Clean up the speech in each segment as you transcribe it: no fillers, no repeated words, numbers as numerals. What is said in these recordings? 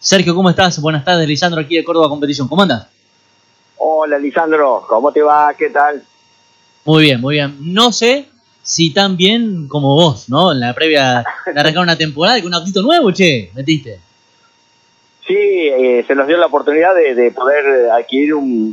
Sergio, ¿cómo estás? Buenas tardes, Lisandro, aquí de Córdoba Competición. ¿Cómo andas? Hola, Lisandro, ¿cómo te va? ¿Qué tal? Muy bien, muy bien. No sé si tan bien como vos, ¿no? En la previa de arrancar una temporada y con un autito nuevo, che, metiste. Sí, se nos dio la oportunidad de poder adquirir un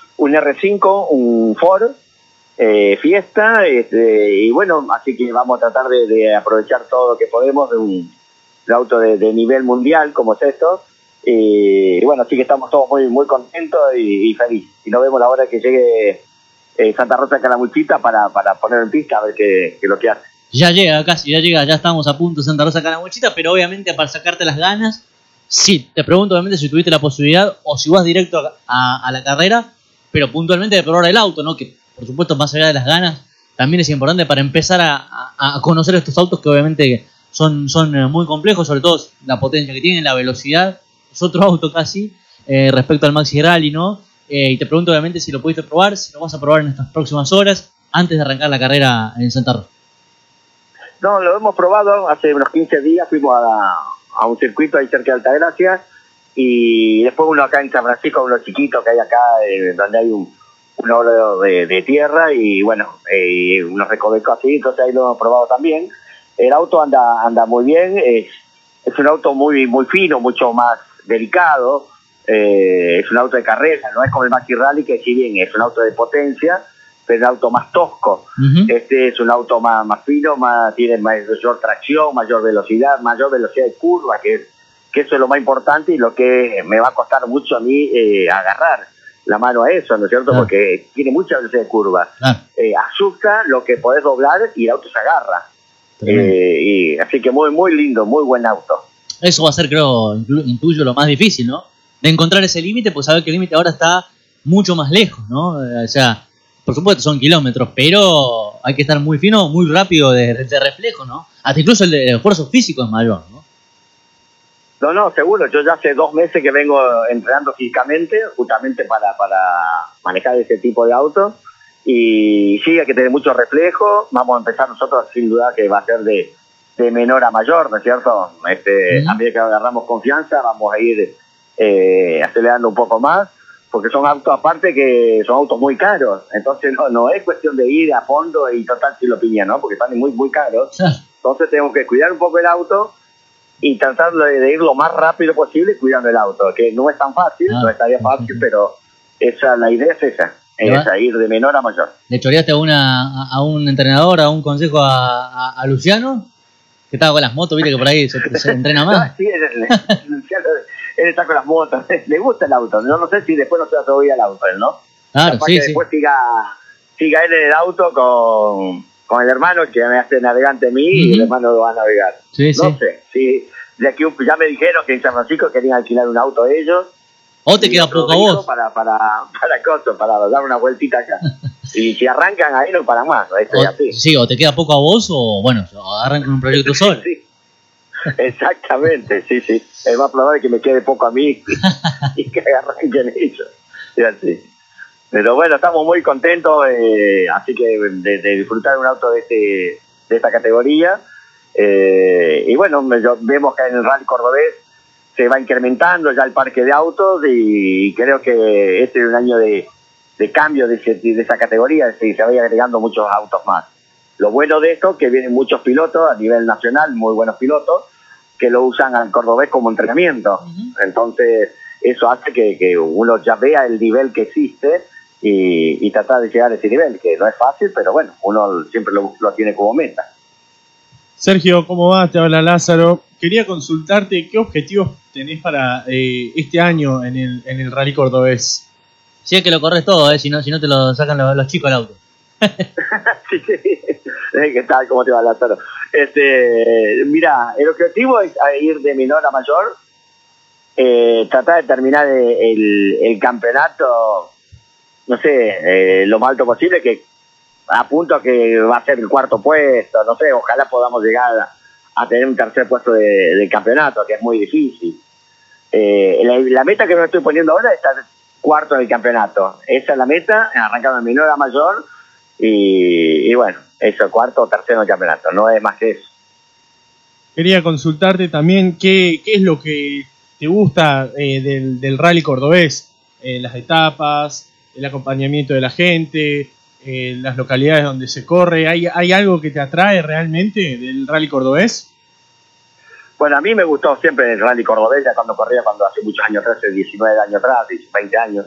R5, un Ford Fiesta, y bueno, así que vamos a tratar de aprovechar todo lo que podemos de un auto de nivel mundial como es esto. Y bueno, así que estamos todos muy contentos y felices. Y nos vemos la hora que llegue Santa Rosa de Calamuchita para poner en pista a ver qué es lo que hace. Ya llega casi, ya llega, ya estamos a punto de Santa Rosa Calamuchita, pero obviamente para sacarte las ganas, sí, te pregunto obviamente si tuviste la posibilidad o si vas directo a la carrera, pero puntualmente de probar el auto, ¿no? Que por supuesto más allá de las ganas, también es importante para empezar a conocer estos autos que obviamente son muy complejos, sobre todo la potencia que tienen, la velocidad, es otro auto casi, respecto al Maxi Rally, ¿no? Y te pregunto obviamente si lo pudiste probar, si lo vas a probar en estas próximas horas, antes de arrancar la carrera en Santa Rosa. No, lo hemos probado hace unos 15 días, fuimos a un circuito ahí cerca de Altagracia, y después uno acá en San Francisco, uno chiquito que hay acá, donde hay un oro de tierra, y bueno, unos recovecos así, entonces ahí lo hemos probado también. El auto anda muy bien, es un auto muy fino, mucho más delicado, es un auto de carrera, no es como el Maxi Rally, que si bien es un auto de potencia, pero es un auto más tosco. Este es un auto más fino, tiene mayor tracción, mayor velocidad de curva, que eso es lo más importante y lo que me va a costar mucho a mí agarrar la mano a eso, ¿no es cierto? Claro. Porque tiene mucha velocidad de curva. Claro. Asusta lo que podés doblar y el auto se agarra. Y así que muy lindo, muy buen auto. Eso va a ser, creo, intuyo lo más difícil, ¿no? De encontrar ese límite, pues saber que el límite ahora está mucho más lejos, ¿no? O sea, por supuesto son kilómetros, pero hay que estar muy fino, muy rápido de reflejo, ¿no? Hasta incluso el esfuerzo físico es mayor, ¿no? No, seguro. Yo ya hace 2 meses que vengo entrenando físicamente, justamente para manejar ese tipo de auto. Y sí, hay que tener mucho reflejo. Vamos a empezar nosotros, sin duda, que va a ser de menor a mayor, ¿no es cierto? A medida que agarramos confianza, vamos a ir acelerando un poco más, porque son autos, aparte que son autos muy caros. Entonces no es cuestión de ir a fondo y total si lo piña, ¿no? Porque están muy caros. Sí. Entonces tenemos que cuidar un poco el auto y tratar de ir lo más rápido posible cuidando el auto, que no es tan fácil, no estaría fácil, pero la idea es esa, ir de menor a mayor. ¿Le choreaste a un entrenador, a un consejo a Luciano? Que estaba con las motos, viste que por ahí se entrena más. No, sí, él está con las motos, le gusta el auto, no sé si después no se va todavía el auto, ¿no? Claro, capaz sí, que después siga él en el auto con el hermano que me hace navegante a mí y el hermano lo va a navegar. Sí, no sé, si de aquí ya me dijeron que en San Francisco querían alquilar un auto ellos. ¿O te queda poco a vos? Para dar una vueltita acá. Y si arrancan ahí no paran más, ¿no? Así. Sí, o te queda poco a vos o bueno, arrancan un proyecto solo. Sí, exactamente, sí. Es más probable que me quede poco a mí y que arranquen ellos. Y así. Pero bueno, estamos muy contentos, así que de disfrutar de un auto de esta categoría. Y bueno, vemos que en el Rally Cordobés se va incrementando ya el parque de autos y creo que este es un año de cambio de esa categoría, se va agregando muchos autos más. Lo bueno de esto es que vienen muchos pilotos a nivel nacional, muy buenos pilotos, que lo usan al Cordobés como entrenamiento. Entonces eso hace que uno ya vea el nivel que existe y tratar de llegar a ese nivel, que no es fácil, pero bueno, uno siempre lo tiene como meta. Sergio, ¿cómo va? Te habla Lázaro. Quería consultarte qué objetivos tenés para este año en el Rally Cordobés. Sí, es que lo corres todo, si no te lo sacan los chicos al auto. Sí. ¿Qué tal? ¿Cómo te va, Lázaro? Mira, el objetivo es ir de menor a mayor, tratar de terminar el campeonato, no sé, lo más alto posible, que apunto que va a ser el 4º puesto, no sé, ojalá podamos llegar a tener un 3er puesto del campeonato, que es muy difícil. La meta que me estoy poniendo ahora es estar 4º del campeonato. Esa es la meta, arrancando de menor a mayor y bueno, eso, 4º o 3º del campeonato, no es más que eso. Quería consultarte también qué es lo que te gusta del rally cordobés? Las etapas, el acompañamiento de la gente, las localidades donde se corre. ¿Hay algo que te atrae realmente del rally cordobés? Bueno, a mí me gustó siempre el rally cordobés, ya cuando corría, cuando hace muchos años atrás, hace 19 años atrás, 20 años.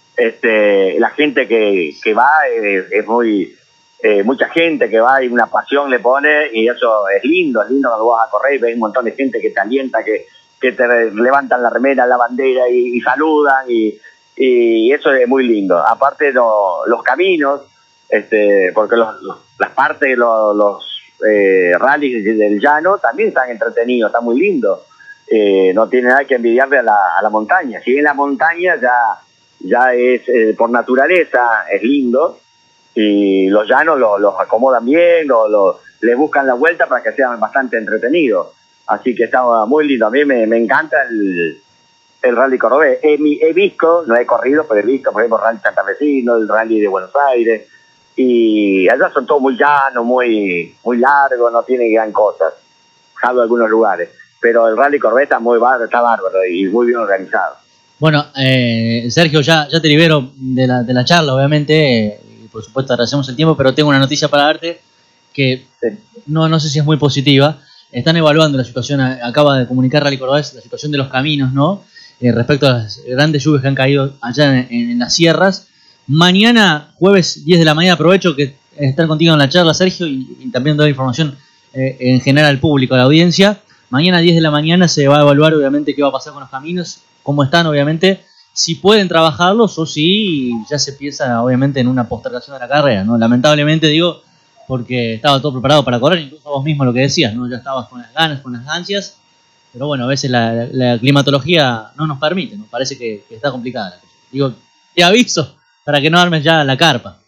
La gente que va es muy... mucha gente que va y una pasión le pone, y eso es lindo cuando vas a correr y ves un montón de gente que te alienta, que te levantan la remera, la bandera y saludan, y eso es muy lindo. Aparte los caminos, porque las partes, los rallies del llano también están entretenidos, están muy lindos. No tiene nada que envidiarle a la montaña. Si bien la montaña ya es por naturaleza es lindo, y los llanos los acomodan bien, les buscan la vuelta para que sean bastante entretenidos. Así que está muy lindo. A mí me encanta el rally cordobés. He visto, no he corrido, pero he visto, por ejemplo, el rally santafesino, el rally de Buenos Aires, y allá son todos muy llanos, muy largos, no tienen gran cosas, salvo algunos lugares. Pero el rally cordobés está bárbaro y muy bien organizado. Bueno, Sergio, ya te libero de la charla, obviamente, y por supuesto agradecemos el tiempo, pero tengo una noticia para darte que Sí. no sé si es muy positiva. Están evaluando la situación, acaba de comunicar Rally Cordobés, la situación de los caminos, ¿no? Respecto a las grandes lluvias que han caído allá en las sierras. Mañana, jueves 10 de la mañana, aprovecho que estar contigo en la charla, Sergio, y también doy información en general al público, a la audiencia. Mañana 10 de la mañana se va a evaluar, obviamente, qué va a pasar con los caminos, cómo están, obviamente, si pueden trabajarlos o si ya se piensa, obviamente, en una postergación de la carrera, ¿no? Lamentablemente, digo, porque estaba todo preparado para correr, incluso vos mismo lo que decías, ¿no? Ya estabas con las ganas, con las ansias, pero bueno, a veces la climatología no nos permite, ¿no? Parece que está complicada la cosa. Digo, te aviso para que no armes ya la carpa.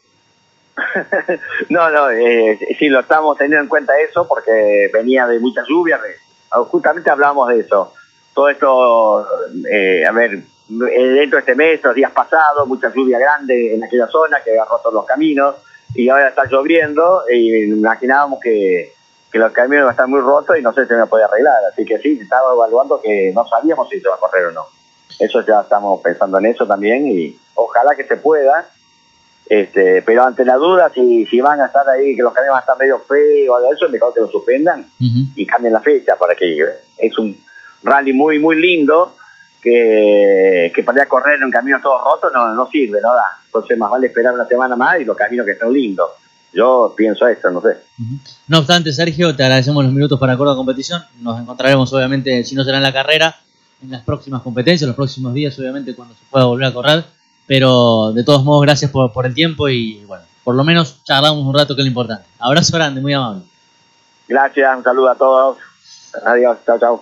No, sí, lo estamos teniendo en cuenta eso, porque venía de mucha lluvia, justamente hablamos de eso. Todo esto, dentro de este mes, los días pasados, mucha lluvia grande en aquella zona que ha roto los caminos, y ahora está lloviendo, y imaginábamos que los caminos iban a estar muy rotos y no sé si se me podía arreglar. Así que sí, estaba evaluando, que no sabíamos si se va a correr o no. Eso ya estamos pensando en eso también, y ojalá que se pueda. Pero ante la duda, si van a estar ahí, que los caminos van a estar medio feos o algo de eso, mejor que lo suspendan y cambien la fecha, para que es un rally muy muy lindo, que para ir a correr en un camino todo roto no sirve, no da. Entonces más vale esperar una semana más y los caminos que están lindos. Yo pienso eso, no sé. No obstante, Sergio, te agradecemos los minutos para Córdoba Competición. Nos encontraremos, obviamente, si no será en la carrera, en las próximas competencias, los próximos días, obviamente, cuando se pueda volver a correr. Pero de todos modos, gracias por el tiempo y bueno, por lo menos charlamos un rato, que es lo importante. Abrazo grande, muy amable. Gracias, un saludo a todos. Adiós, chao, chao.